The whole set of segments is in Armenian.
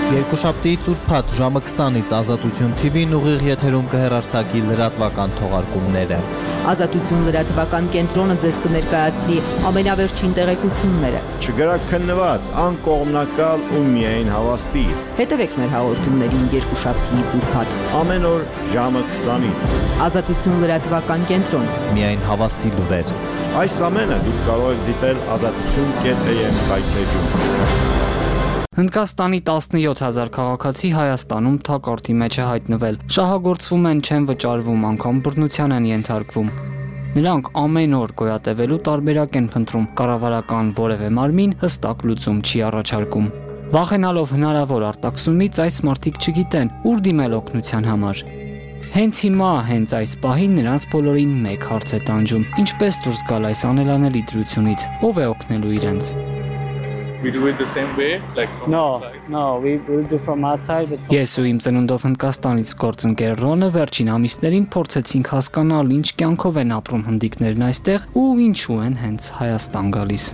Երկուշաբթի ծուրփաթ ժամը 20-ից Ազատություն TV-ն ուղիղ եթերում կհեռարձակի լրատվական թողարկումները։ Ազատություն լրատվական կենտրոնը ձեզ կներկայացնի ամենավերջին տեղեկությունները։ Չգրաքննված, անկողմնակալ ու միայն հավաստի։ Հետևեք մեր հաղորդումներին երկուշաբթի ծուրփաթ։ Ամեն օր ժամը 20-ից։ Ազատություն լրատվական կենտրոն։ Միայն հավաստի լուրեր։ Այս ամենը դուք կարող եք դիտել azatutun.am կայքեջում։ Հնդկաստանի 17,000 քաղաքացի Հայաստանում թակարդի մեջ է հայտնվել։ Շահագործվում են, չեն վճարվում, անգամ բռնության են ենթարկվում։ Նրանք ամեն օր գոյատևելու տարբերակ են փնտրում, կառավարական որևէ մարմին հստակ լուծում չի առաջարկում։ Վախենալով հնարավոր արտաքսումից այս մարդիկ չգիտեն, ուր դիմել օգնության համար։ Հենց հիմա, հենց այս պահին նրանց բոլորին մեկ հարց է տանջում. ինչպես դուրս գալ այս անելանելի դրությունից, ով է օգնելու իրենց։ We do it the same way, like from outside? No, we will do from outside. Ես ու իմ ծնունդով Հնդկաստանից գործընկեր Ռոնը վերջին ամիսներին փորձեցինք հասկանալ ինչ կյանքով են ապրում հնդիկներն այստեղ ու ինչու են հենց Հայաստան գալիս։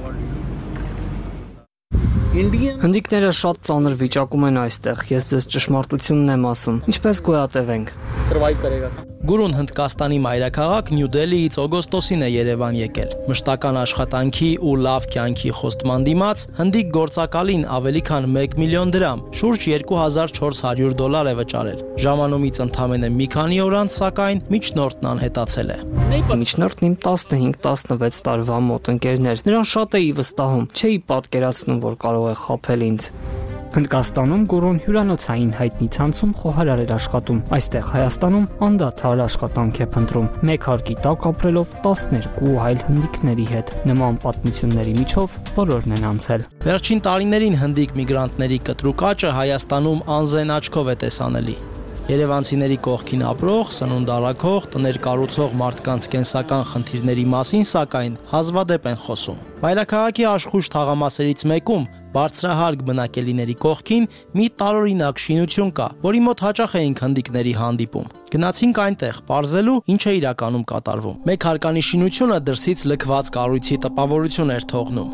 Հնդիկները շատ ծանր վիճակում են այստեղ, ես ձեզ ճշմարտությունն եմ ասում, ինչպես գոյատևենք։ Գուրուն Հնդկաստանի մայրաքաղաք Նյու Դելիից օգոստոսին է Երևան եկել։ Մշտական աշխատանքի ու լավ կյանքի խոստման դիմաց հնդիկ գործակալին ավելի քան 1 միլիոն դրամ, շուրջ $2,400 է վճարել։ Ժամանումից ընդամենը մի քանի օր անց, սակայն միջնորդն անհետացել է։ Միջնորդն իմ 15-16 տարվա մոտ ընկերներ, նրան շատ էի վստահում, չէի պատկերացնում, որ կարող է խաբել ինձ։ Հնդկաստանում գուրուն հյուրանոցային հայտնի ցանցում խոհարար էր աշխատում, այստեղ Հայաստանում անդադար աշխատանք է փնտրում, մեկ հարկի տակ ապրելով 12 այլ հնդիկների հետ, նման պատմությունների միջով բոլորն են անցել։ Վերջին տարիներին հնդիկ միգրանտների կտրուկ աճը Հայաստանում անզեն աչքով է տեսանելի։ Երևանցիների կողքին ապրող, սնունդ առաքող, տներ կառուցող մարդկանց կենսական խնդիրների մասին, սակայն հազվադեպ են խոսում։ Մայրաքաղաքի աշխույժ թաղամասերից մեկում բարձրահարկ բնակելիների կողքին մի տարօրինակ շինություն կա, որի մոտ հաճախ էինք հնդիկների հանդիպում։ Գնացինք այնտեղ, պարզելու ինչ է իրականում կատարվում։ Մեկ հարկանի շինությունը դրսից լքված կառույցի տպավորություն էր թողնում։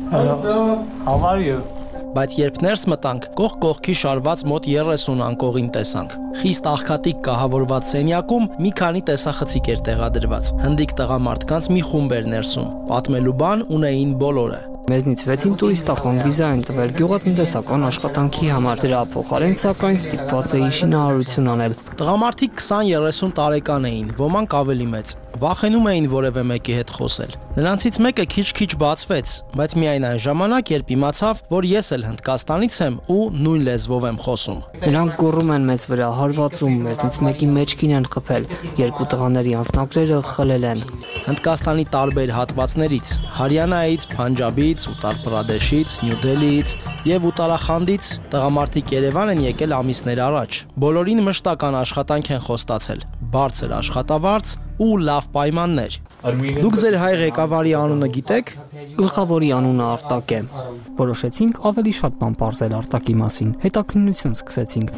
How are you? Բայց երբ ներս մտանք, կողք կողքի շարված մոտ 30 անկողին տեսանք։ Խիստ աղքատիկ կահավորված սենյակում մի քանի տեսախցիկ էր տեղադրված։ Հնդիկ տղամարդկանց մի խումբ էր ներսում։ Պատմելու բան ունեին բոլորը։ Մեզնից 6-ին տուրիստական վիզա են տվել գյուղատնտեսական աշխատանքի համար, դրա փոխարեն սակայն ստիպված էին շինարարություն անել։ Տղամարդիկ 20-30 տարեկան էին, ոմանք ավելի մեծ։ Վախենում էին որևէ մեկի հետ խոսել։ Նրանցից մեկը քիչ-քիչ բացվեց, բայց միայն այն ժամանակ, երբ իմացավ, որ ես էլ Հնդկաստանից եմ ու նույն լեզվով եմ խոսում։ Նրանք գոռում են մեզ վրա, հարվածում, մեզնից մեկի մեջքին են խփել, երկու տղաների անձնակրերը խլել են։ Հնդկաստանի տարբեր հատվածներից՝ Հարյանայից, Փանջաբից, Ուտար Պրադեշից, Նյու Դելիից եւ Ուտարախանդից տղամարդիկ Երևան են եկել ամիսներ առաջ։ Բոլորին մշտական աշխատանք են խոստացել, բարձր աշխատավարձ ու լավ պայմաններ։ Դուք ձեր հայ ղեկավարի անունը գիտեք։ Գլխավորի անունը Արտակ է։ Որոշեցինք ավելի շատ բան պարզել Արտակի մասին, հետաքննություն սկսեցինք։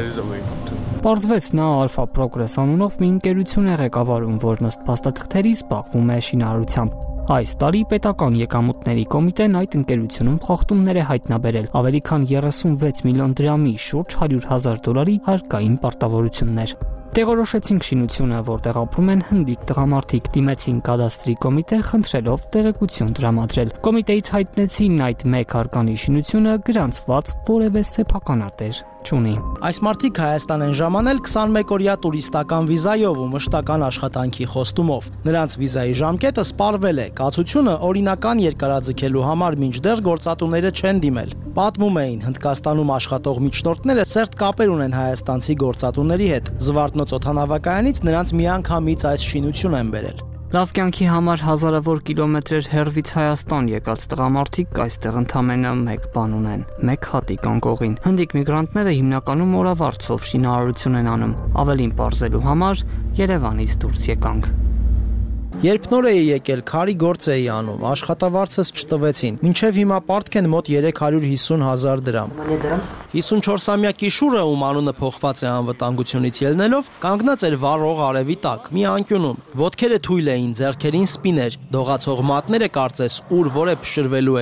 Պարզվեց նա Alpha Progress անունով մի ընկերություն է ղեկավարում, որն ըստ փաստաթղթերի զբաղվում է շինարարությամբ։ Այս տարի պետական եկամուտների կոմիտեն այդ ընկերությունում խախտումներ է հայտնաբերել, ավելի քան 36 միլիոն դրամի, շուրջ $100,000 հարկային պարտավորություններ։ Տեղորոշեցինք շինությունը, որտեղ ապրում են հնդիկ տղամարդիկ, դիմեցին կադաստրի կոմիտե խնդրելով տեղեկություն տրամադրել։ Կոմիտեից հայտնեցին այդ մեկ հարկանի շինությունը գրանցված որևէ սեփականատեր չունի։ Այս մարդիկ Հայաստան են ժամանել 21-օրյա տուրիստական վիզայով ու մշտական աշխատանքի խոստումով։ Նրանց վիզայի ժամկետը սպառվել է, կացությունը օրինական երկարաձգելու համար մինչդեռ գործատուները չեն դիմել։ Պատմում էին, Հնդկաստանում աշխատող միջնորդները սերտ կապեր ունեն հայաստանցի գործատուների հետ։ Զվարթնոց օդանավակայանից նրանց միանգամից այս շինություն են բերել։ Լավ կյանքի համար հազարավոր կիլոմետրեր հեռվից Հայաստան եկած տղամարդիկ այստեղ ընդամենը մեկ բան ունեն՝ մեկ հատիկ անկողին։ Հնդիկ միգրանտները հիմնականում օրավարձով շինարարություն են անում։ Ավելին պարզելու համար Երևանից դուրս եկանք։ Երբ նոր էի եկել, քարի գործ էի անում, աշխատավարձս չտվեցին։ Մինչև հիմա պարտք են մոտ 350,000 դրամ։ 54-ամյակի շուրը, ում անունը փոխված է անվտանգությունից ելնելով, կանգնած էր վառող արևի տակ, մի անկյունում։ Ոտքերը թույլ էին, ձեռքերին սպիներ, դողացող մատները կարծես ուր որ է փշրվելու էին։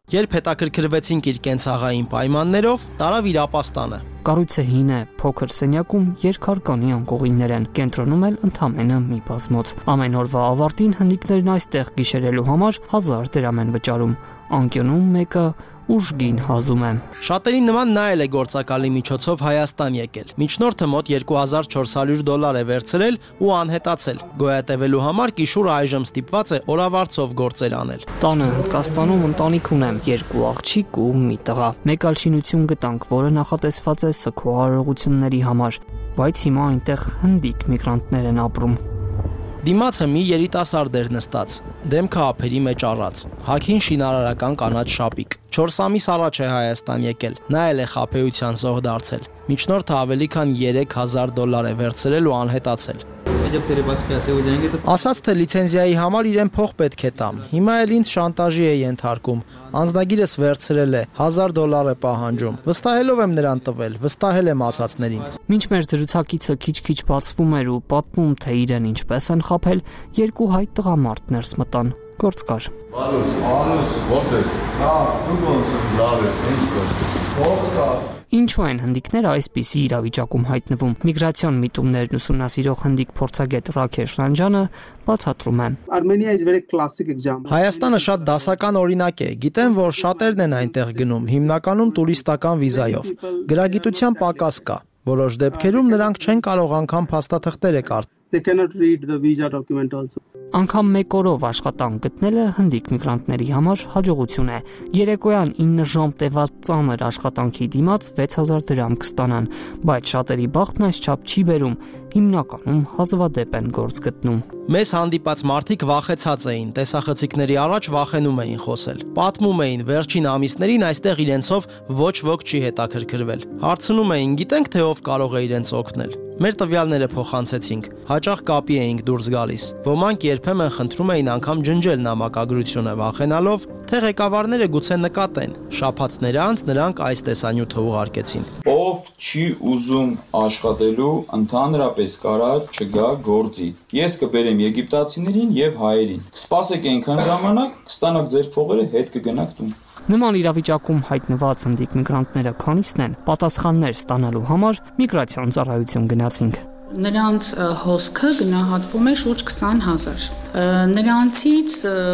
Երբ հետաքրքրվեցինք իր կենցաղային պայմաններով, տարավ իր ապաստանը։ Կառույցը հին է, փոքր սենյակում երկհարկանի անկողիններ են, կենտրոնում էլ ընդամենը մի բազմոց։ Ամեն օրվա ավարտին հնդիկներն այստեղ գիշերելու համար 1000 դրամ են վճարում։ Անկյունում մեկը ուժգին հազում է։ Շատերին նման նա էլ է գործակալի միջոցով Հայաստան եկել։ Միջնորդը մոտ $2400 է վերցրել ու անհետացել։ Գոյատևելու համար Կիշուրը այժմ ստիպված է օրավարձով գործեր անել։ Տանը Հնդկաստանում ընտանիք ունեմ, 2 աղջիկ ու մի տղա։ Մեկ այլ շինություն գտանք, որը նախատեսված է սգո արարողությունների համար, բայց հիմա այնտեղ հնդիկ միգրանտներ են ապրում։ Դիմացը մի երիտասարդ էր նստած, դեմքը ափերի մեջ առած, հագին շինարարական կանաչ շապիկ։ 4 ամիս առաջ է Հայաստան եկել, նա էլ է խաբեության զոհ դարձել։ Միջնորդը ավելի քան $3000 է վերցրել ու անհետացել։ Ասաց, թե լիցենզիայի համար իրեն փող պետք է տամ։ Հիմա էլ ինձ շանտաժի է ենթարկում։ Անձնագիրս վերցրել է, $1000 է պահանջում։ Վստահելով եմ նրան տվել, վստահել եմ ասածներին։ Մինչ մեր զրուցակիցը քիչ-քիչ բացվում էր ու պատմում, թե իրեն ինչպես են խաբել, 2 հայ տղամարդ ներս մտան։ Գործ կար։ Ալուս, ո՞նց ես։ Լավ, դու ո՞նց ես։ Լավ ես, ինչ կա։ Ինչու են հնդիկները այսպիսի իրավիճակում հայտնվում։ Միգրացիոն միտումներն ուսումնասիրող հնդիկ փորձագետ Ռաքեշ Ռանջանը բացատրում է։ Հայաստանը շատ դասական օրինակ է։ Գիտեմ, որ շատերն են այնտեղ գնում, հիմնականում տուրիստական վիզայով։ Գրագիտության պակաս կա։ Որոշ դեպքերում նրանք չեն կարող անգամ փաստաթղթերը կարդալ։ They cannot read the visa document also. Անգամ մեկ օրով աշխատանք գտնելը հնդիկ միգրանտների համար հաջողություն է։ Երեկոյան 9 ժամ տևած ծանր աշխատանքի դիմաց 6000 դրամ կստանան, բայց շատերի բախտն այսչափ չի բերում, հիմնականում հազվադեպ են գործ գտնում։ Մեզ հանդիպած մարդիկ վախեցած էին, տեսախցիկների առաջ վախենում էին խոսել։ Պատմում էին, վերջին ամիսներին այստեղ իրենցով ոչ ոք չի հետաքրքրվել։ Հարցնում էին, գիտենք թե ով կարող է իրենց օգնել։ Մեր տվյալները փոխանցեցինք, հաճախ կապի էինք դուրս գալիս։ Ոմանք երբեմն խնդրում էին անգամ ջնջել նամակագրությունը, վախենալով, թե ղեկավարները գուցե նկատեն։ Շաբաթներ անց նրանք այս տեսանյութը ուղարկեցին։ Ով չի ուզում աշխատելու, ընդհանրապես կարա չգա գործի։ Ես կբերեմ եգիպտացիներին եւ հայերին։ Կսպասեք այնքան ժամանակ, կստանաք ձեր փողերը, հետ կգնաք տուն։ Նման իրավիճակում հայտնված հնդիկ միգրանտները քանիսն են, պատասխաններ ստանալու համար միգրացիոն ծառայություն գնացինք։ Նրանց հոսքը գնահատվում է շուրջ 20000։ Նրանցից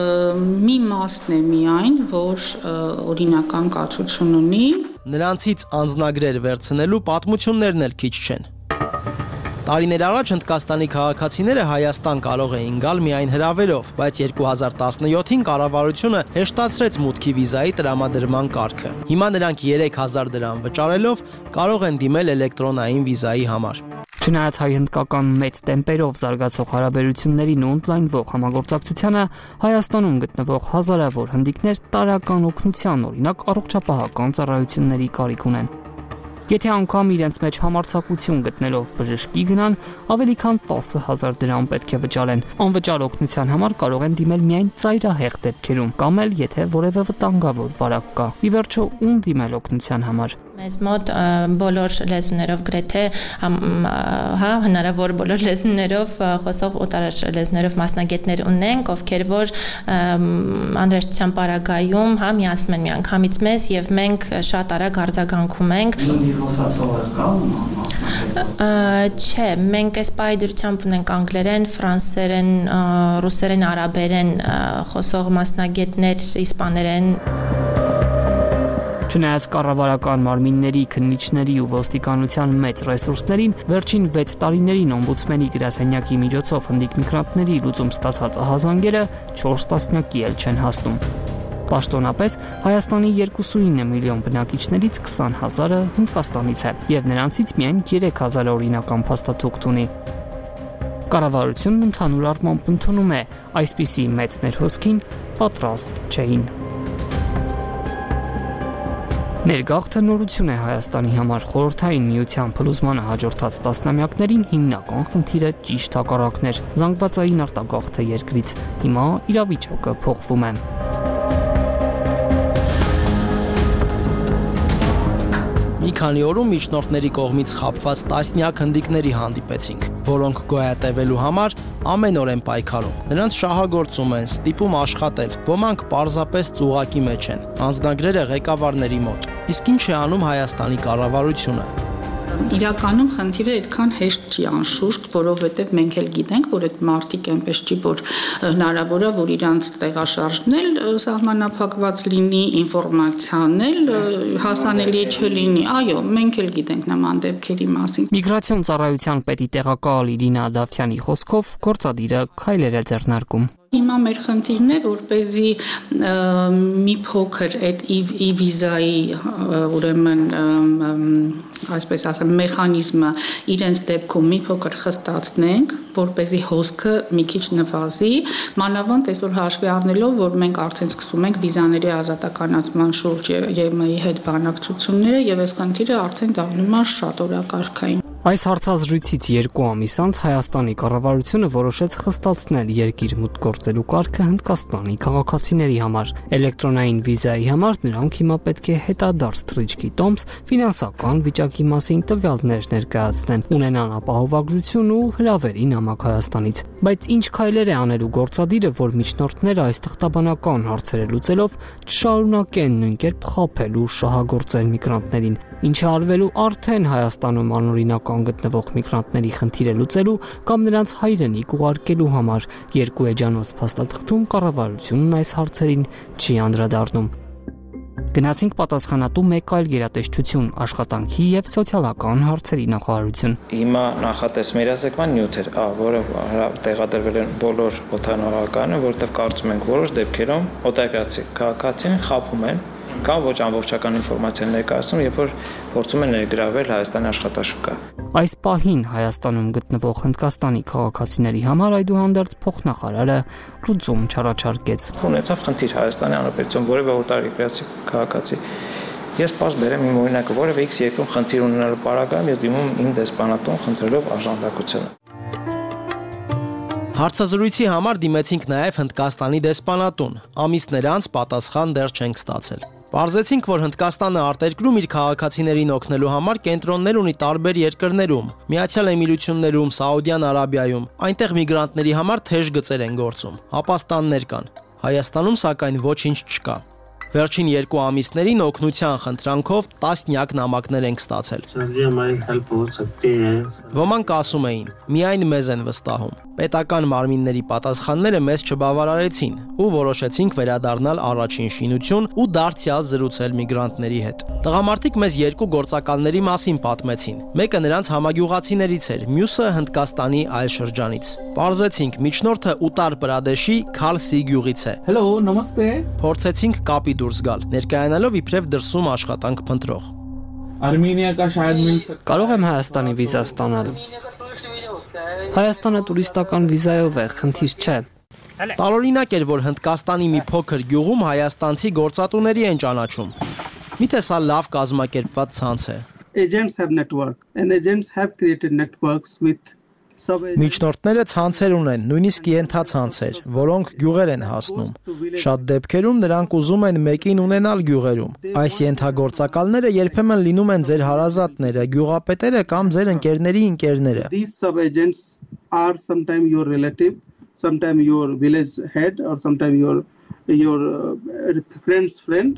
մի մասն է միայն, որ օրինական կացություն ունի։ Նրանցից անձնագրեր վերցնելու պատմություններն էլ քիչ չեն։ Տարիներ առաջ Հնդկաստանի քաղաքացիները Հայաստան կարող էին գալ միայն հրավերով, բայց 2017-ին կառավարությունը հեշտացրեց մուտքի վիզայի տրամադրման կարգը։ Հիմա նրանք 3000 դրամ վճարելով կարող են դիմել էլեկտրոնային վիզայի համար։ Չնայած հայ-հնդկական մեծ տեմպերով զարգացող հարաբերություններին ու օնլայնվող համագործակցությանը, Հայաստանում գտնվող հազարավոր հնդիկներ տարրական օգնության, օրինակ առողջապահական ծառայությունների կարիք ունեն։ Եթե անգամ իրենց մեջ համարձակություն գտնելով բժշկի գնան, ավելի քան 10000 դրամ պետք է վճարեն։ Անվճար օգնության համար կարող են դիմել միայն ծայրահեղ դեպքերում, կամ էլ եթե որևէ վտանգավոր վարակ կա։ Ի վերջո, ում դիմել օգնության համար։ Մեզ մոտ բոլոր լեզուներով գրեթե հնարավոր բոլոր լեզուներով խոսող օտար լեզուներով մասնագետներ ունենք, ովքեր որ անհրաժեշտության պարագայում միացնում են միանգամից մեզ եւ մենք շատ արագ արձագանքում ենք։ Չէ, մենք այս պայդրությամբ ունենք անգլերեն, ֆրանսերեն, ռուսերեն, արաբերեն խոսող մասնագետներ, իսպաներեն։ Չնայած կառավարական մարմինների, քննիչների ու ոստիկանության մեծ ռեսուրսներին, վերջին 6 տարիներին օմբուդսմենի գրասենյակի միջոցով հնդիկ միգրանտների լուծում ստացած ահազանգերը 4 տասնյակի էլ չեն հասնում։ Պաշտոնապես Հայաստանի 29 միլիոն բնակիչներից 20000-ը Հնդկաստանից է, եւ նրանցից միայն 3000 օրինական փաստաթուղթ ունի։ Կառավարությունն ընդհանուր առմամբ ընդունում է այսպիսի մեծ ներհոսքին պատրաստ չէին։ Ներգաղթը նորություն է Հայաստանի համար։ Խորհրդային միության փլուզմանը հաջորդած տասնամյակներին հիմնական խնդիրը ճիշտ հակառակն էր՝ զանգվածային արտագաղթը երկրից։ Հիմա իրավիճակը փոխվում է։ Մի քանի օրում միջնորդների կողմից խաբված տասնյակ հնդիկների հանդիպեցինք, որոնք գոյատևելու համար ամեն օր են պայքարում։ Նրանց շահագործում են, ստիպում աշխատել, ոմանք պարզապես ծուղակի մեջ են, անձնագրերը ղեկավարների մոտ։ Իսկ ինչ է անում Հայաստանի կառավարությունը։ Իրականում խնդիրը այդքան հեշտ չի անշուշտ, որովհետև մենք էլ գիտենք, որ այդ մարտիկ այնպես չի, որ հնարավոր է, որ իրանց տեղաշարժն էլ սահմանափակված լինի, ինֆորմացիան էլ հասանելի չլինի։ Այո, մենք էլ գիտենք նման դեպքերի մասին։ Միգրացիոն ծառայության պետի տեղակալ Իրինա Ադավթյանի խոսքով գործադիրը քայլեր է ձեռնարկում։ Հիմա մեր խնդիրն է, որպեսզի մի փոքր այդ e-վիզայի ուրեմն այսպես ասեմ մեխանիզմը իրենց դեպքում մի փոքր խստացնենք, որպեսզի հոսքը մի քիչ նվազի, մանավանդ այսօր հաշվի առնելով, որ մենք արդեն սկսում ենք վիզաների ազատականացման շուրջ ԵՄ-ի հետ բանակցությունները եւ այս խնդիրը արդեն դառնում է շատ օրակարգային։ Այս հարցազրույցից 2 ամիս անց Հայաստանի կառավարությունը որոշեց խստացնել երկիր մուտք գործելու կարգը Հնդկաստանի քաղաքացիների համար։ Էլեկտրոնային վիզայի համար նրանք հիմա պետք է հետադարձ թռիչքի տոմս, ֆինանսական վիճակի մասին տվյալներ ներկայացնեն, ունենան ապահովագրություն ու հրավերի նամակ Հայաստանից։ Բայց ինչ քայլեր է անելու գործադիրը, որ միջնորդները այս թղթաբանական հարցերը լուծելով չշարունակեն նույն կերպ խաբել ու շահագործել միգրանտներին։ Ինչը արվելու արդեն Հայաստանում անօրինական գտնվող միգրանտների խնդիրը լուծելու կամ նրանց հայրենիք ուղարկելու համար երկու էջանոց փաստաթղթում կառավարությունն այս հարցերին չի անդրադառնում։ Գնացինք պատասխանատու մեկ այլ գերատեսչություն, աշխատանքի եւ սոցիալական հարցերի նախարարություն։ Հիմա նախատեսում երազեկման նյութեր, որը տեղադրվել են բոլոր օդանավականը, որտեղ կարծում ենք որոշ դեպքերում օտարացի քաղաքացիներին խաբում են կամ ոչ ամբողջական ինֆորմացիա ներկայացնում, երբ որ փորձում են ներգրավել Հայաստանի աշխատաշուկա։ Այս պահին Հայաստանում գտնվող Հնդկաստանի քաղաքացիների համար այդուհանդերձ փոխնախարարը լուծում չառաջարկեց։ Ունեցավ խնդիր Հայաստանի Հանրապետություն որևէ օտարերկրացի քաղաքացի։ Ես պարզ բերեմ իմ օրինակը, որևէ X երկրում խնդիր ունենալու պարագայում ես դիմում իմ դեսպանատուն խնդրելով արժանապատվությունը։ Հարցազրույցի համար դիմեցինք նաև Հնդկաստանի դեսպանատուն։ Ամիսներ անց պատասխան դեռ չենք ստացել։ Պարզեցինք, որ Հնդկաստանը արտերկրում իր քաղաքացիներին օգնելու համար կենտրոններ ունի տարբեր երկրներում՝ Միացյալ Էմիրություններում, Սաուդյան Արաբիայում։ Այնտեղ միգրանտների համար թեժ գծեր են գործում, ապաստաններ կան։ Հայաստանում սակայն ոչինչ չկա։ Վերջին 2 ամիսներին օգնության խնդրանքով տասնյակ նամակներ ենք ստացել։ Ոմանք ասում էին, միայն մեզ են վստահում։ Պետական մարմինների պատասխանները մեզ չբավարարեցին ու որոշեցինք վերադառնալ առաջին շինություն ու դարձյալ զրուցել միգրանտների հետ։ Տղամարդիկ մեզ 2 գործակալների մասին պատմեցին։ Մեկը նրանց համագյուղացիներից էր, մյուսը Հնդկաստանի այլ շրջանից։ Պարզեցինք, միջնորդը Ուտար Պրադեշի Քալսի գյուղից է։ Hello, namaste։ Փորձեցինք կապի դուրս գալ, ներկայանալով իբրև դրսում աշխատանք փնտրող։ Արմենիա կա շայդ միլ սակտա։ Կարող եմ Հայաստանի վիզա ստանալ։ Հայաստանը տուրիստական վիզայով է, խնդիր չէ։ Տարօրինակ էր, որ Հնդկաստանի մի փոքր գյուղում հայաստանցի գործատուների են ճանաչում։ Միթե սա լավ կազմակերպված ցանց է։ Agents have network and agents have created networks with Միջնորդները ցանցեր ունեն, նույնիսկ ենթացանցեր, որոնք գյուղեր են հասնում։ Շատ դեպքերում նրանք ուզում են մեկին ունենալ գյուղերում։ Այս ենթագործակալները երբեմն լինում են ձեր հարազատները, գյուղապետերը կամ ձեր ընկերների ընկերները։ These sub-agents are sometimes your relative, sometimes your village head or sometimes your friend's friend.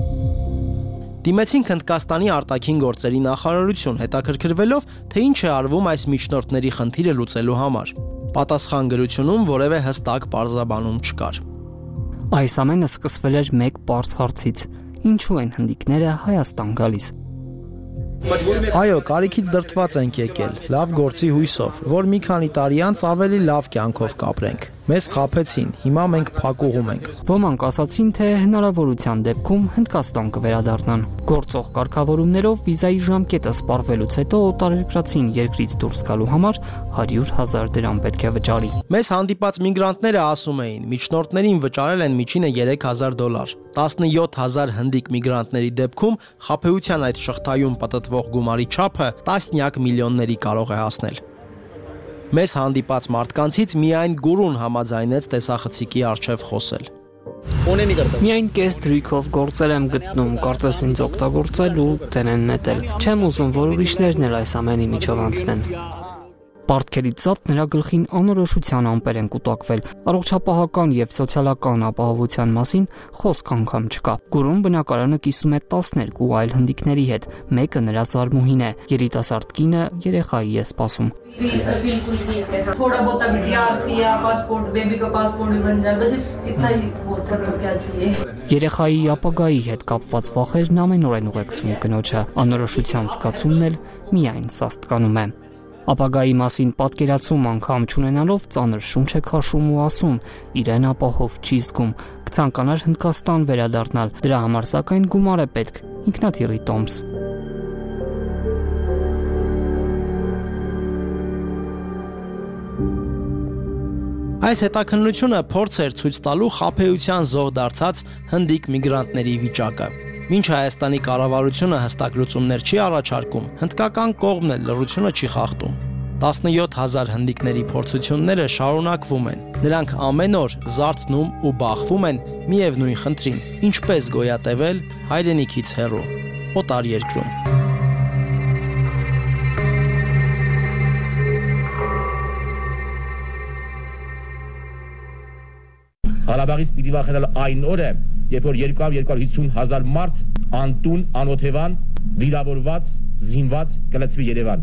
Դիմեցինք Հնդկաստանի արտաքին գործերի նախարարություն, հետաքրքրվելով, թե ինչ է արվում այս միջնորդների խնդիրը լուծելու համար։ Պատասխան գրությունում որևէ հստակ պարզաբանում չկար։ Այս ամենը սկսվել էր մեկ պարզ հարցից. ինչու են հնդիկները Հայաստան գալիս։ Այո, կարիքից դրդված ենք եկել, լավ գործի հույսով, որ մի քանի տարի անց ավելի լավ կյանքով կապրենք։ Մեզ խաբեցին, հիմա մենք փակուղում ենք։ Ոմանք ասացին, թե հնարավորության դեպքում Հնդկաստան կվերադառնան։ Գործող կարգավորումներով վիզայի ժամկետը սպառվելուց հետո օտարերկրացին երկրից դուրս գալու համար 100,000 դրամ պետք է վճարի։ Մեզ հանդիպած միգրանտները ասում էին, միջնորդներին վճարել են միջինը $3,000։ 17,000 հնդիկ միգրանտների դեպքում խաբեության այդ շղթայում պատտվող գումարի չափը տասնյակ միլիոնների կարող է հասնել։ Մեզ հանդիպած մարդկանցից միայն գուրուն համաձայնեց տեսախցիկի առջև խոսել։ Միայն կես դրույքով գործեր եմ գտնում, կարծես ինձ օգտագործել ու տենեն նետել։ Չեմ ուզում, որ ուրիշներն էլ այս ամենի միջով անցնեն։ Պարտքերից զատ նրա գլխին անորոշության ամպեր են կուտակվել։ Առողջապահական եւ սոցիալական ապահովության մասին խոսք անգամ չկա։ Գուրում բնակարանը կիսում է 12 այլ հնդիկների հետ, մեկը նրա զարմուհին է, երիտասարդ կինը երեխայի է սպասում։ थोड़ा बहुत अभी DRC या passport baby का पासपोर्ट भी बन जाए बस इतना ही बहुत तो क्या चाहिए Երեխայի ապագայի հետ կապված վախերն ամենօրեն ուղեկցում կնոջը, անորոշության զգացումն էլ միայն սաստկանում է։ Ապագայի մասին պատկերացում անգամ չունենալով ծանր շունչ է քաշում ու ասում, իրեն ապահով չի զգում, կցանկանար Հնդկաստան վերադառնալ, դրա համար սակայն գումար է պետք, ինքնաթիռի տոմս։ Այս հետաքննությունը փորձ էր ցույց տալու խաբեության զոհ դարձած հնդիկ միգրանտների վիճակը։ Մինչ Հայաստանի կառավարությունը հստակ լուծումներ չի առաջարկում, հնդկական կողմն էլ լռությունը չի խախտում։ 17000 հնդիկների փորձությունները շարունակվում են։ Նրանք ամեն օր զարթնում ու բախվում են միևնույն խնդրին՝ ինչպես գոյատևել հայրենիքից հեռու, օտար երկրում։ Ղարաբաղից պիտի վախենալ այն օրը, երբ որ 200-250 մարդ անտուն, անօթևան, վիրավորված, զինված կլցվի Երևան։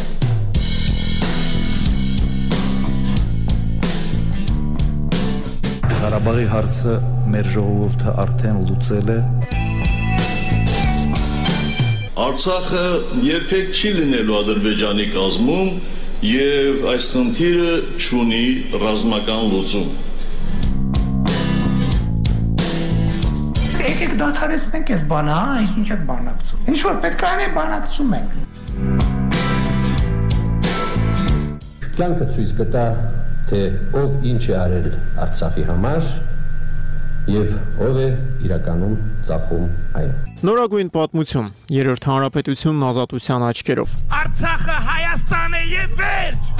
Ղարաբաղի հարցը մեր ժողովուրդը արդեն լուծել է։ Արցախը երբեք չի լինելու Ադրբեջանի կազմում եւ այս խնդիրը չունի ռազմական լուծում։ Եկեք դադարեցնենք այս բանը, ինչ եք բանակցում։ Ինչ որ պետք է անենք, բանակցում ենք։ Կյանքը ցույց կտա, թե ով ինչ է արել Արցախի համար եւ ով է իրականում ծախում այն։ Նորագույն պատմություն, Երրորդ հանրապետությունն ազատության աչքերով։ Արցախը Հայաստան է եւ վերջ։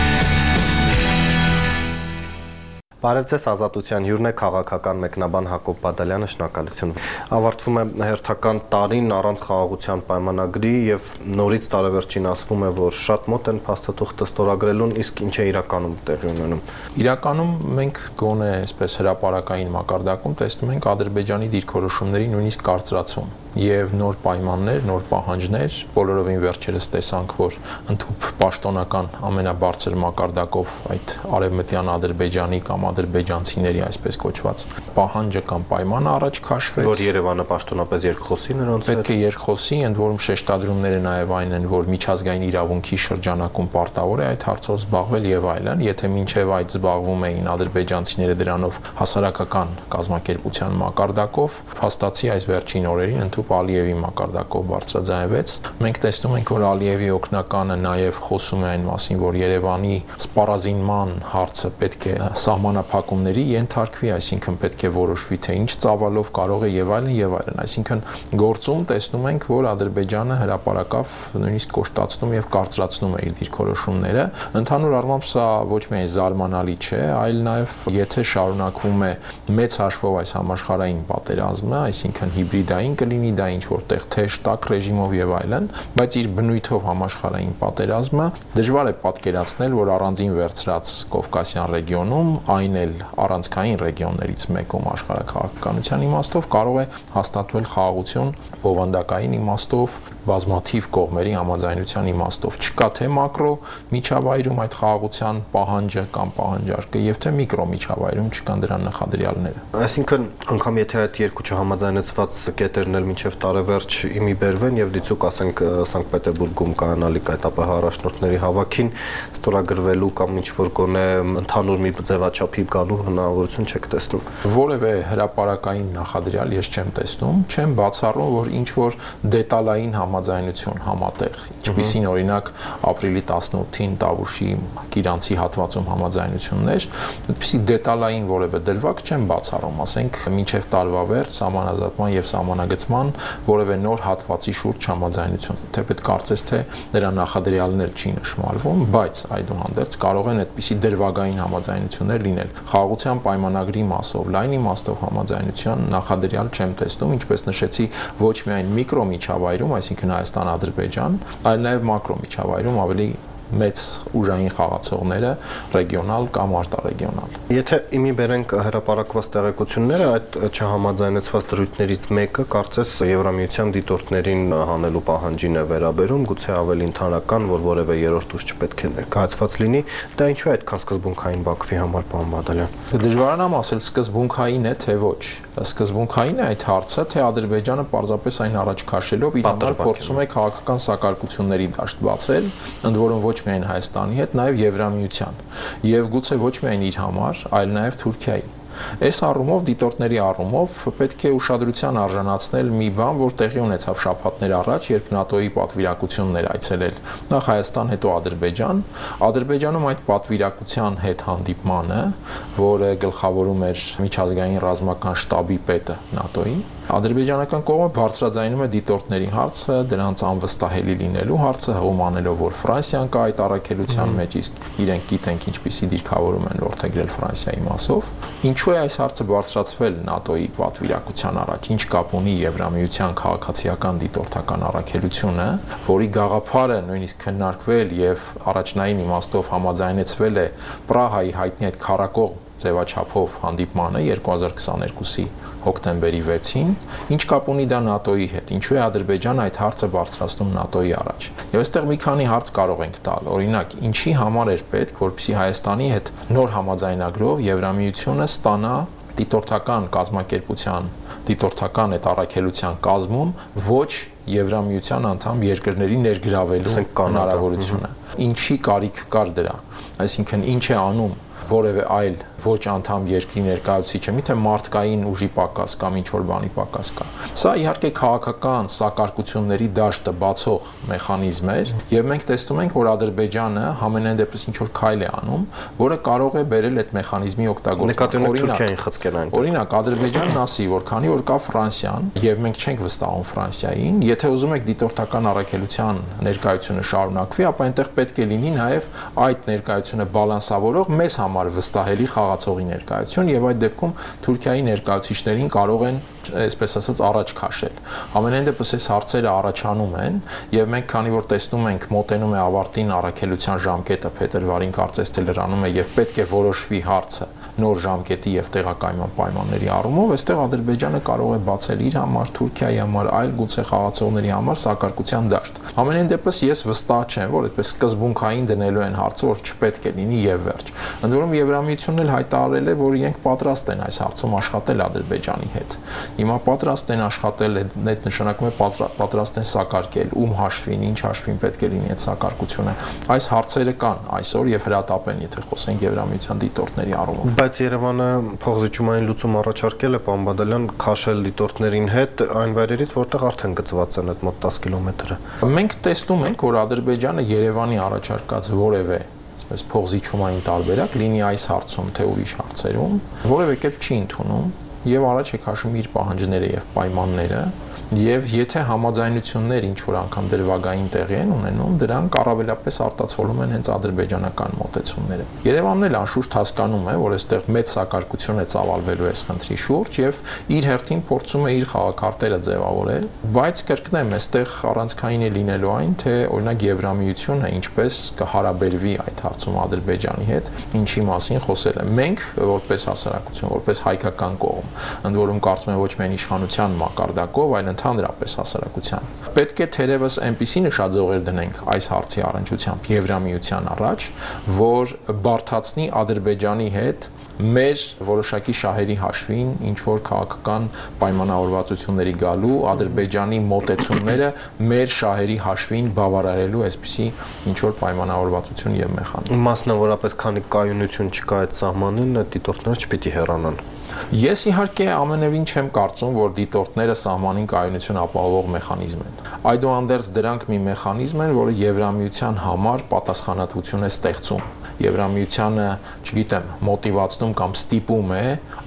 Բարև ձեզ, ազատության հյուրն է քաղաքական մեկնաբան Հակոբ Բադալյանը, շնորհակալություն։ Ավարտվում է հերթական տարին առանց խաղաղության պայմանագրի եւ նորից տարեվերջին ասվում է, որ շատ մոտ են փաստաթուղթը ստորագրելուն, իսկ ինչ է իրականում տեղի ունենում։ Իրականում մենք գոնե այսպես հրապարակային մակարդակում տեսնում ենք Ադրբեջանի դիրքորոշումների նույնիսկ կարծրացում եւ նոր պայմաններ, նոր պահանջներ, բոլորովին վերջերս տեսանք, որ ընդհանուր պաշտոնական ամենաբարձր մակարդակով այդ արևմտյան Ադրբեջանի կամ ադրբեջանցիների այսպես կոչված պահանջը կամ պայմանը առաջ քաշվեց, որ Երևանը պաշտոնապես երկխոսի նրանց պետք է երկխոսի, ընդ որում շեշտադրումները նաև այն են, որ միջազգային իրավունքի շրջանակում պարտավոր է այդ հարցով զբաղվել եւ այլն, եթե մինչեւ այդ զբաղվում էին ադրբեջանցիները դրանով հասարակական կազմակերպության մակարդակով, փաստացի այս վերջին օրերին ընդհանուր Ալիևի մակարդակով բարձրաձայնվեց։ Մենք տեսնում ենք, որ Ալիևի օգնականը նաև խոսում է այն մասին, որ Երևանի սպառազինման հարցը պետք է սահմանափակումների ենթարկվի, այսինքն պետք է որոշվի, թե ինչ ծավալով կարող է եւ այլն եւ այլն։ Այսինքն գործում տեսնում ենք, որ Ադրբեջանը հրապարակավ նույնիսկ կոշտացնում եւ կարծրացնում է իր դիրքորոշումները։ Ընդհանուր առմամբ սա ոչ միայն զարմանալի չէ, այլ նաև եթե շարունակվում է մեծ հաշվով այս համաշխարհային պատերազմը, այսինքն հիբրիդային կլինի դա ինչ որտեղ թեժ տաք ռեժիմով եւ այլն, բայց իր բնույթով համաշխարհային պատերազմը դժվար է պատկերացնել, որ առանձին վերցրած Կովկասյան ռեգիոնում, այն էլ առանցքային ռեգիոններից մեկում աշխարհաքաղաքականության իմաստով կարող է հաստատվել խաղաղություն բովանդակային իմաստով, բազմաթիվ կողմերի համաձայնության իմաստով։ Չկա թե մակրո միջավայրում այդ խաղաղության պահանջը կամ պահանջարկը եւ թե միկրո միջավայրում չկան դրան նախադրյալները։ Այսինքն անգամ եթե այդ երկու չհամաձայնեցված կետերն էլ մինչև տարեվերջ իմի բերվեն եւ դիցուկ ասենք Սանկտ Պետերբուրգում կանալիք այդ ԱՊՀ առաջնորդների հավաքին ստորագրվելու կամ ինչ որ գոնե ընդհանուր մի ձևաչափի գալու հնարավորություն չեք տեսնում։ Որևէ հրապարակային նախադրյալ ես չեմ տեսնում, չեմ բացառում, որ ինչ որ դետալային համաձայնություն համատեղ, ինչպիսին օրինակ ապրիլի 18-ին Տավուշի Կիրանցի հատվածում համաձայնություններ, այդպիսի դետալային որևէ դրվագ չեմ բացառում, ասենք մինչև տարվա վերջ սահմանազատման եւ սահմանագծման որևէ նոր հատվածի շուրջ համաձայնություն։ Թեպետ կարծես թե նրա նախադրյալն էլ չի նշмарվում, բայց այդուհանդերձ կարող են այդպիսի դրվագային համաձայնություններ լինել։ Խաղաղության պայմանագրի մասով, լայն իմաստով համաձայնության նախադրյալ չեմ տեսնում, ինչպես նշեցի, ոչ միայն միկրո միջավայրում, այսինքն Հայաստան-Ադրբեջան, այլ նաև մակրո միջավայրում ավելի մեծ ուժային խաղացողները ռեգիոնալ կամ արտարեգիոնալ։ Եթե իմի բերենք հրապարակված տեղեկությունները, այդ չհամաձայնեցված դրույթներից մեկը կարծես Եվրամիության դիտորդներին հանելու պահանջին է վերաբերում, գուցե ավելի ընդհանրական, որ որևէ երրորդ ուժ չպետք է ներկայացված լինի, դա ինչու է այդքան սկզբունքային Բաքվի համար, պարոն Բադալյան։ Դժվարանամ ասել սկզբունքային է թե ոչ։ Սկզբունքային է այդ հարցը, թե Ադրբեջանը պարզապես այն առաջ քաշելով իր համար փորձում է քաղաքական սակարկությունների դաշտ բացել, ընդ որում ոչ միայն Հայաստանի հետ, նաև Եվրամիության, եւ գուցե ոչ միայն իր համար, այլ նաև Թուրքիայի։ Այս առումով դիտորդների առումով պետք է ուշադրության արժանացնել մի բան, որ տեղի ունեցավ շաբաթներ առաջ, երբ ՆԱՏՕ-ի պատվիրակությունն էր այցելել նախ Հայաստան, հետո Ադրբեջան։ Ադրբեջանում այդ պատվիրակության հետ հանդիպմանը, որը գլխավորում էր միջազգային ռազմական շտաբի պետը ՆԱՏՕ-ի, ադրբեջանական կողմը բարձրաձայնում է դիտորդների հարցը, դրանց անվստահելի լինելու հարցը, հողում անելով, որ Ֆրանսիան կա այդ առաքելության մեջ, իսկ իրենք գիտենք ինչպիսի դիրքավորում են որդեգրել Ֆրանսիայի մասով։ Ինչու է այս հարցը բարձրացվել ՆԱՏՕ-ի պատվիրակության առաջ, ինչ կապ ունի Եվրամիության քաղաքացիական դիտորդական առաքելությունը, որի գաղափարը նույնիսկ քննարկվել եւ առաջնային իմաստով համաձայնեցվել է Պրահայի հայտնի այդ քառակողմ ձևաչափով հանդիպմանը 2022-ի հոկտեմբերի 6-ին, ինչ կապ ունի դա ՆԱՏՕ-ի հետ, ինչու է Ադրբեջանը այդ հարցը բարձրացնում ՆԱՏՕ-ի առաջ։ Եվ այստեղ մի քանի հարց կարող ենք տալ, օրինակ, ինչի համար էր պետք, որպեսզի Հայաստանի հետ նոր համաձայնագրով Եվրամիությունը ստանա դիտորդական կազմակերպության, դիտորդական այդ առաքելության կազմում ոչ Եվրամիության անդամ երկրների ներգրավելու հնարավորությունը։ Ինչի կարիք կար դրա, այսինքն ինչ է անում որևէ այլ ոչ անդամ երկրի ներկայացուցիչը, միթե մարդկային ուժի պակաս կամ ինչ-որ բանի պակաս կա։ Սա իհարկե քաղաքական սակարկությունների դաշտը բացող մեխանիզմ էր, եւ մենք տեսնում ենք, որ Ադրբեջանը համենայն դեպս ինչ-որ քայլ է անում, որը կարող է բերել այդ մեխանիզմի օգտագործման։ Օրինակ, Ադրբեջանն ասի, որ քանի որ կա Ֆրանսիան, եւ մենք չենք վստահում Ֆրանսիային, եթե ուզում եք դիտորդական առաքելության ներկայությունը շարունակվի, ապա այնտեղ պետք է լինի նաեւ այդ ներկայությունը բալանսավորող մեզ համար վստահելի խաղացողի ներկայություն եւ այդ դեպքում Թուրքիայի ներկայացուցիչներին կարող են, այսպես ասած, առաջ քաշել։ Ամենայն դեպս այս հարցերը առաջանում են եւ մենք քանի որ տեսնում ենք մոտենում է ավարտին առաքելության ժամկետը փետրվարին կարծես թե լրանում է եւ պետք է որոշվի հարցը նոր ժամկետի եւ տեղակայման պայմանների առումով, այստեղ Ադրբեջանը կարող է բացել իր համար, Թուրքիայի համար, այլ գուցե խաղացողների համար սակարկության դաշտ։ Ամենայն դեպս ես վստահ չեմ, որ այդպես սկզբունքային դնելու են հարցը, որ չպետք է լինի եւ վերջ։ Ընդ որում Եվրամիությունն էլ հայտարարել է, որ իրենք պատրաստ են այս հարցում աշխատել Ադրբեջանի հետ։ Հիմա պատրաստ են աշխատել, այդ նշանակում է պատրաստ են սակարկել, ում հաշվին, ինչ հաշվին պետք է լինի այդ սակարկությունը։ Այս հարցերը կան այսօր եւ հրատապ են, եթե խոսենք Եվրամիության դիտորդների առումով։ Բայց Երևանը փոխզիջումային լուծում առաջարկել է, պարոն Բադալյան, քաշել դիտորդներին հետ այն վայրերից, որտեղ արդեն գծված են այդ մոտ 10 կիլոմետրը։ Մենք տեսնում ենք, որ Ադրբեջանը Երևանի առաջարկած որևէ այսպես փոխզիջումային տարբերակ լինի այս հարցում, թե ուրիշ հարցերում, որևէ կերպ չի ընդունում եւ առաջ է քաշում իր պահանջները եւ պայմանները։ Եվ եթե համաձայնություններ ինչ որ անգամ դրվագային տեղի են ունենում, դրանք առավելապես արտացոլում են հենց ադրբեջանական մոտեցումները։ Երևանն էլ անշուշտ հասկանում է, որ այստեղ մեծ սակարկություն է ծավալվելու այս խնդրի շուրջ եւ իր հերթին փորձում է իր խաղակարտերը ձևավորել, բայց կրկնեմ, այստեղ առանցքային է լինելու այն, թե օրինակ Եվրամիությունը ինչպես կհարաբերվի այդ հարցում Ադրբեջանի հետ, ինչի մասին խոսել է։ Մենք որպես հասարակություն, որպես հայկական կողմ, ընդ որում կարծում եմ ոչ միայն իշխանության մակարդակով, այլ ընդհանրապես հասարակության։ Պետք է թերևս այնպիսի նշաձողեր դնենք այս հարցի առնչությամբ Եվրամիության առաջ, որ բարթացնի Ադրբեջանի հետ մեր որոշակի շահերի հաշվին ինչ որ քաղաքական պայմանավորվածությունների գալու, Ադրբեջանի մոտեցումները մեր շահերի հաշվին բավարարելու այսպիսի ինչ որ պայմանավորվածություն եւ մեխանիզմ։ Մասնավորապես քանի կայունություն չկա այդ սահմանին, դիտորդները չպիտի հեռանան։ Ես իհարկե ամենևին չեմ կարծում, որ դիտորդները սահմանին կայունություն ապահովող մեխանիզմ են։ Այդուհանդերձ դրանք մի մեխանիզմ են, որը Եվրամիության համար պատասխանատվություն է ստեղծում։ Եվրամիությանը, չգիտեմ, մոտիվացնում կամ ստիպում է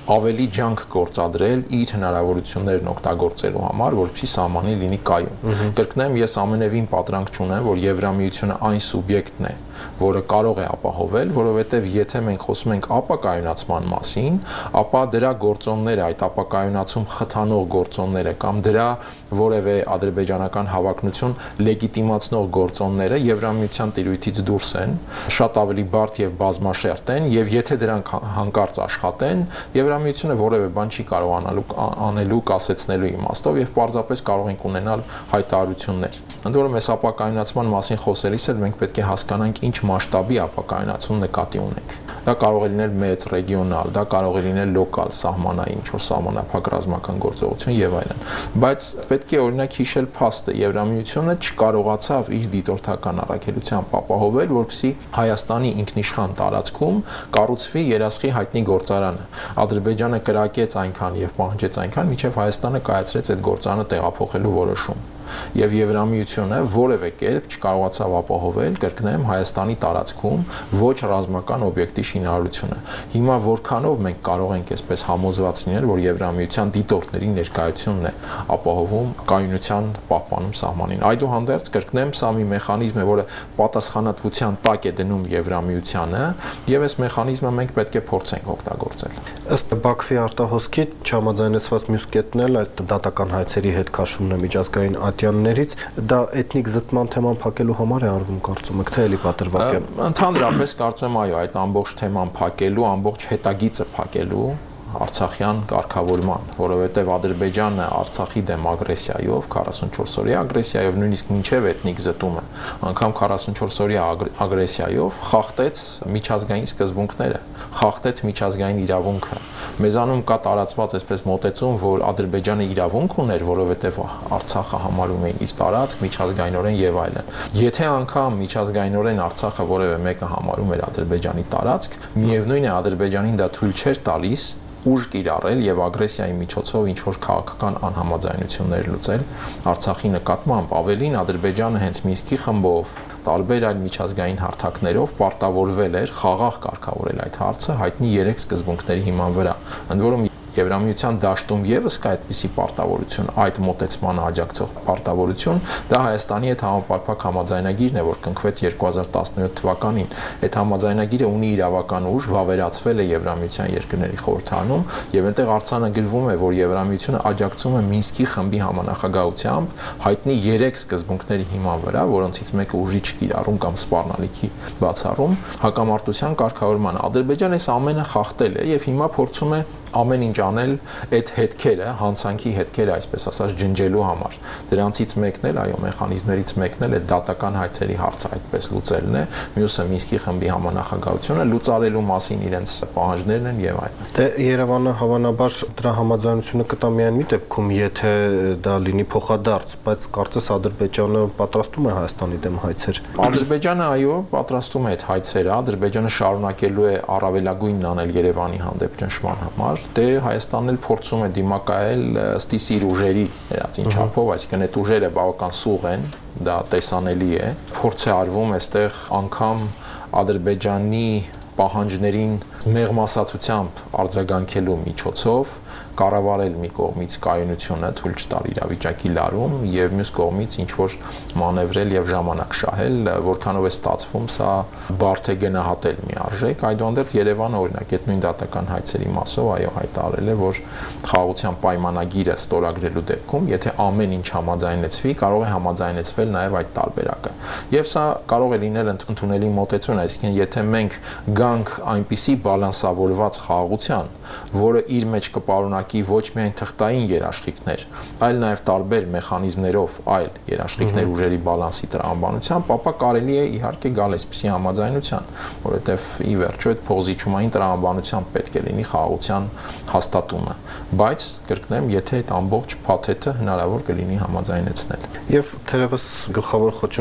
ավելի ջանք գործադրել իր հնարավորություններն օգտագործելու համար, որպեսզի սահմանը լինի կայուն։ Կրկնեմ, ես ամենևին պատրանք չունեմ, որ Եվրամիությունը այն սուբյեկտն է, որը կարող է ապահովել, որովհետև եթե մենք խոսում ենք ապակայունացման մասին, ապա դրա գործոնները, այդ ապակայունացում խթանող գործոնները կամ դրա որևէ ադրբեջանական հավակնություն լեգիտիմացնող գործոնները Եվրամիության տիրույթից դուրս են, շատ ավելի բարդ եւ բազմաշերտ են, եւ եթե դրանք հանկարծ աշխատեն, Եվրամիությունը որևէ բան չի կարող անելու կասեցնելու իմաստով եւ պարզապես կարող ենք ունենալ հայտարարություններ։ Ընդ որում այս ապակայունացման մասին խոսելիս էլ մենք պետք է հասկանանք ինչ մասշտաբի ապակայունացում նկատի ունենք։ Դա կարող է լինել մեծ ռեգիոնալ, դա կարող է լինել լոկալ, սահմանային, ինչ-որ սահմանափակ ռազմական գործողություն եւ այլն։ Բայց պետք է օրինակ հիշել փաստը, Եվրամիությունը չկարողացավ իր դիտորդական առաքելությամբ ապահովել, որպեսզի Հայաստանի ինքնիշխան տարածքում կառուցվի երասխի հայտնի գործարանը։ Ադրբեջանը կրակեց այնքան եւ պահանջեց այնքան, մինչեւ Հայաստանը կայացրեց այդ գործարանը տեղափոխելու որոշում։ Եվ Եվրամիությունը որևէ կերպ չկարողացավ ապահովել, կրկնեմ, Հայաստանի տարածքում ոչ ռազմական օբյեկտի շինարարությունը։ Հիմա որքանով մենք կարող ենք այսպես համոզված լինել, որ Եվրամիության դիտորդների ներկայությունն է ապահովում կայունության պահպանում սահմանին։ Այդուհանդերձ, կրկնեմ, սա մի մեխանիզմ է, որը պատասխանատվության տակ է դնում Եվրամիությանը, եւ այս մեխանիզմը մենք պետք է փորձենք օգտագործել։ Ըստ Բաքվի արտահոսքի չհամաձայնեցված մյուս կետն էլ այդ դատական հայցերի հետ քաշումն է միջազգային ատյաններից, դա էթնիկ զտման թեման փակելու համար է արվում, կարծում եք, թե էլի պատրվակ է։ Ընդհանրապես կարծում եմ, այո, այդ ամբողջ թեման փակելու, ամբողջ հետագիծը փակելու Արցախյան կարգավորման, որովհետև Ադրբեջանը Արցախի դեմ ագրեսիայով, 44-օրյա ագրեսիայով, նույնիսկ մինչև էթնիկ զտումը, անգամ 44-օրյա ագրեսիայով խախտեց միջազգային սկզբունքները, խախտեց միջազգային իրավունքը։ Մեզանում կա տարածված այսպես մոտեցում, որ Ադրբեջանը իրավունք ուներ, որովհետև Արցախը համարում էին իր տարածք, միջազգայինորեն եւ այլն։ Եթե անգամ միջազգայինորեն Արցախը որևէ մեկը համարում էր Ադրբեջանի տարածք, միևնույն է Ադրբեջանին դա թույլ չէր տալիս ուժ կիրառել եւ ագրեսիայի միջոցով ինչ որ քաղաքական անհամաձայնություններ լուծել Արցախի նկատմամբ։ Ավելին, Ադրբեջանը հենց Մինսկի խմբով, տարբեր այլ միջազգային հարթակներով պարտավորվել էր խաղաղ կարգավորել այդ հարցը հայտնի 3 սկզբունքների հիման վրա։ Ընդ որում Եվրամիության դաշտում եւս կա այդպիսի պարտավորություն, այդ մոտեցմանը աջակցող պարտավորություն, դա Հայաստանի հետ համապարփակ համաձայնագիրն է, որ կնքվեց 2017 թվականին։ Այդ համաձայնագիրը ունի իրավական ուժ, վավերացվել է Եվրամիության երկրների խորհրդարանում եւ այնտեղ արձանագրվում է, որ Եվրամիությունը աջակցում է Մինսկի խմբի համանախագահությամբ հայտնի 3 սկզբունքների հիման վրա, որոնցից մեկը ուժի չկիրառում կամ սպառնալիքի բացառում, հակամարտության կարգավորման։ Ադրբեջանը այս ամենը խախտել է եւ հիմա փորձում է ամեն ինչ անել այդ հետքերը, հանցանքի հետքերը, այսպես ասած, ջնջելու համար։ Դրանցից մեկն էլ, այո, մեխանիզմներից մեկն էլ է դատական հայցերի հարցը այդպես լուծելն է, մյուսը Մինսկի խմբի համանախագահությունը լուծարելու մասին իրենց պահանջներն են եւ այլն։ Դե Երևանը հավանաբար դրա համաձայնությունը կտա միայն մի դեպքում, եթե դա լինի փոխադարձ, բայց կարծես Ադրբեջանը պատրաստում է Հայաստանի դեմ հայցեր։ Ադրբեջանը, այո, պատրաստում է այդ հայցերը, Ադրբեջանը շարունակելու է առավելագույնն անել Երևանի հանդեպ ճնշման համար։ Դե Հայաստանն էլ փորձում է դիմակայել ըստ իր ուժերի ներածին չափով, այսինքն այդ ուժերը բավական սուղ են, դա տեսանելի է։ Փորձ է արվում այստեղ անգամ Ադրբեջանի պահանջներին մեղմասացությամբ արձագանքելու միջոցով կառավարել մի կողմից կայունությունը, թույլ չտալ իրավիճակի լարում եւ մյուս կողմից ինչ որ մանևրել եւ ժամանակ շահել, որքանով է ստացվում, սա բարդ է գնահատել մի արժեք։ Այդուհանդերձ Երևանը օրինակ այդ նույն դատական հայցերի մասով այո հայտարարել է, որ խաղաղության պայմանագիրը ստորագրելու դեպքում, եթե ամեն ինչ համաձայնեցվի, կարող է համաձայնեցվել նաեւ այդ տարբերակը։ Եվ սա կարող է լինել ընդունելի մոտեցում, այսինքն եթե մենք գանք այնպիսի բալանսավորված խաղաղության, որը իր մեջ կպարունակի ոչ միայն թղթային երաշխիքներ, այլ նաև տարբեր մեխանիզմներով այլ երաշխիքներ ուժերի բալանսի տրամաբանությամբ, ապա կարելի է իհարկե գալ այսպիսի համաձայնության, որովհետև ի վերջո այդ փոխզիջումային տրամաբանությամբ պետք է լինի խաղաղության հաստատումը, բայց կրկնեմ, եթե այդ ամբողջ փաթեթը հնարավոր կլինի համաձայնեցնել։ Եվ թերևս գլխավոր խոչընդոտի,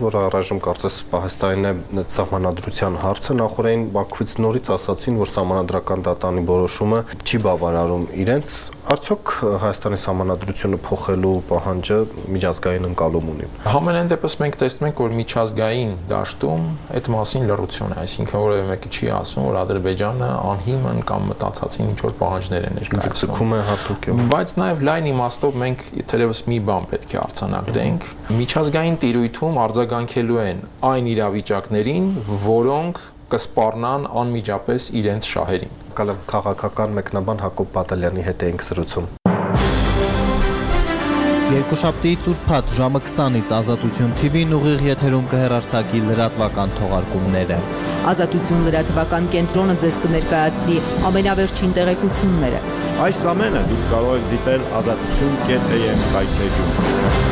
որ առայժմ կարծես Պահեստային է սահմանադրության հարցը, նախորդին Բաքվից նորից ասացին, որ սահմանադրական դատանի որոշումը չի բավարարում իրենց, արդյոք Հայաստանի սահմանադրությունը փոխելու պահանջը միջազգային ընկալում ունի։ Համենայն դեպս մենք տեսնում ենք, որ միջազգային դաշտում այդ մասին լռություն է, այսինքն որևէ մեկը չի ասում, որ Ադրբեջանը անհիմն կամ մտածածին ինչ-որ պահանջներ է ներկայացնում։ Բայց նաև լայն իմաստով մենք թերևս մի բան պետք է արձանագրենք, միջազգային տիրույթում արձագանքելու են այն իրավիճակներին, որոնք կսպառնան անմիջապես իրենց շահերին։ Քաղաքական մեկնաբան Հակոբ Պատալյանի հետ էինք զրուցում։ Երկուշաբթիից ուրբաթ ժամը 20-ից Ազատություն TV-ն ուղիղ եթերում կհեռարձակի լրատվական թողարկումները։ Ազատություն լրատվական կենտրոնը ձեզ կներկայացնի ամենավերջին տեղեկությունները։ Այս ամենը դուք կարող եք դիտել azatutun.am կայքեջում։